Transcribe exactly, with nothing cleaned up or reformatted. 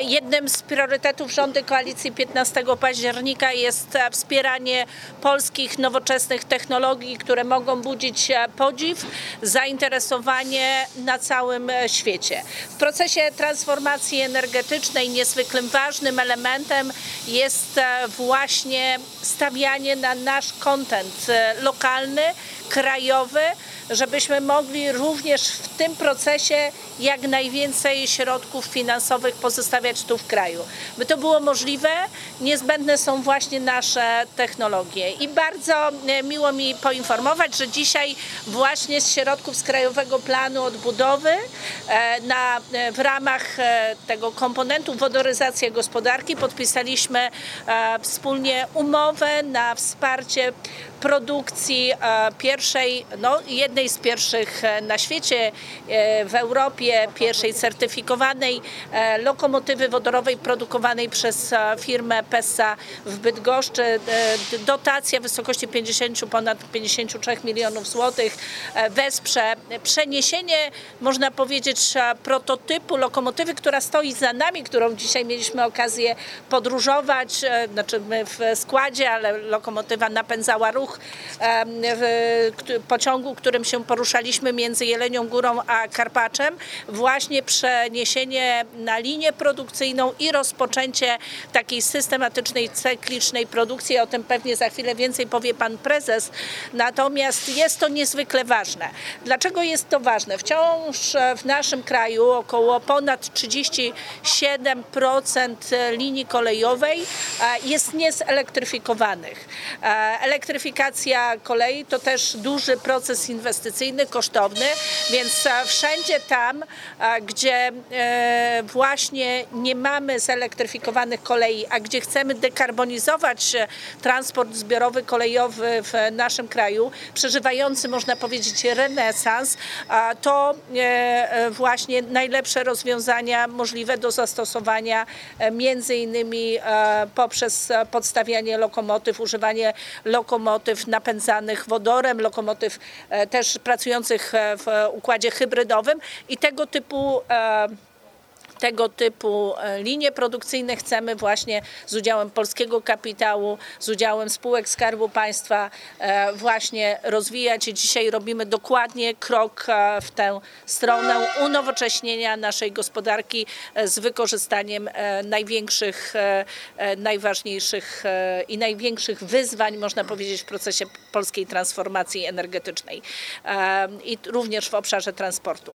Jednym z priorytetów rządu koalicji piętnastego października jest wspieranie polskich nowoczesnych technologii, które mogą budzić podziw, zainteresowanie na całym świecie. W procesie transformacji energetycznej niezwykle ważnym elementem jest właśnie stawianie na nasz content lokalny, krajowy, żebyśmy mogli również w tym procesie jak najwięcej środków finansowych pozostawiać tu w kraju. By to było możliwe, niezbędne są właśnie nasze technologie. I bardzo miło mi poinformować, że dzisiaj właśnie z środków z Krajowego Planu Odbudowy na, w ramach tego komponentu wodoryzacja gospodarki podpisaliśmy wspólnie umowę na wsparcie produkcji pierwszej, no jednej z pierwszych na świecie, w Europie, pierwszej certyfikowanej lokomotywy wodorowej produkowanej przez firmę Pessa w Bydgoszczy. Dotacja w wysokości pięćdziesiąt, ponad pięćdziesiąt trzy milionów złotych wesprze przeniesienie, można powiedzieć, prototypu lokomotywy, która stoi za nami, którą dzisiaj mieliśmy okazję podróżować, znaczy my w składzie, ale lokomotywa napędzała ruch w pociągu, którym się poruszaliśmy między Jelenią Górą a Karpaczem, właśnie przeniesienie na linię produkcyjną i rozpoczęcie takiej systematycznej, cyklicznej produkcji. O tym pewnie za chwilę więcej powie pan prezes. Natomiast jest to niezwykle ważne. Dlaczego jest to ważne? Wciąż w naszym kraju około ponad trzydzieści siedem procent linii kolejowej jest niezelektryfikowanych. Elektryfikacja kolei to też duży proces inwestycyjny, kosztowny, więc wszędzie tam, gdzie właśnie nie mamy zelektryfikowanych kolei, a gdzie chcemy dekarbonizować transport zbiorowy kolejowy w naszym kraju, przeżywający, można powiedzieć, renesans, to właśnie najlepsze rozwiązania możliwe do zastosowania, między innymi poprzez podstawianie lokomotyw, używanie lokomotyw napędzanych wodorem, lokomotyw też pracujących w układzie hybrydowym i tego typu Tego typu linie produkcyjne chcemy właśnie z udziałem polskiego kapitału, z udziałem spółek Skarbu Państwa właśnie rozwijać i dzisiaj robimy dokładnie krok w tę stronę unowocześnienia naszej gospodarki z wykorzystaniem największych, najważniejszych i największych wyzwań, można powiedzieć, w procesie polskiej transformacji energetycznej i również w obszarze transportu.